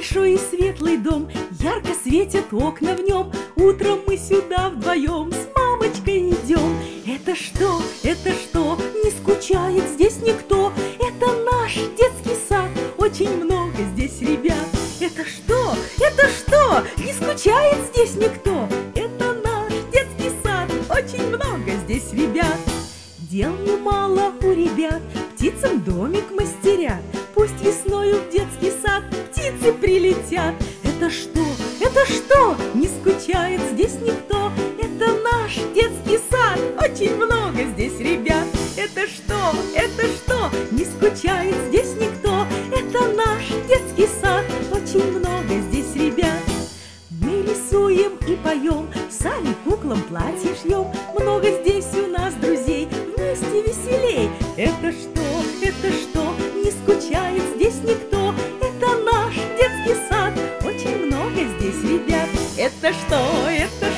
большой и светлый дом, ярко светят окна в нем. Утром мы сюда вдвоем с мамочкой идем. Это что, не скучает здесь никто. Это наш детский сад, очень много здесь ребят. Это что, не скучает здесь никто. Это наш детский сад, очень много здесь ребят. Дел немало у ребят, птицам домик мастерят. Пусть весною в детский сад птицы прилетят. Это что, не скучает здесь никто. Это наш детский сад, очень много здесь ребят. Это что, не скучает здесь никто. Это наш детский сад, очень много здесь ребят. Мы рисуем и поем, сами куклам платье шьем. Много здесь у нас друзей, вместе веселей. Это что, не скучает здесь никто. Это наш детский сад, очень много здесь ребят. Это что,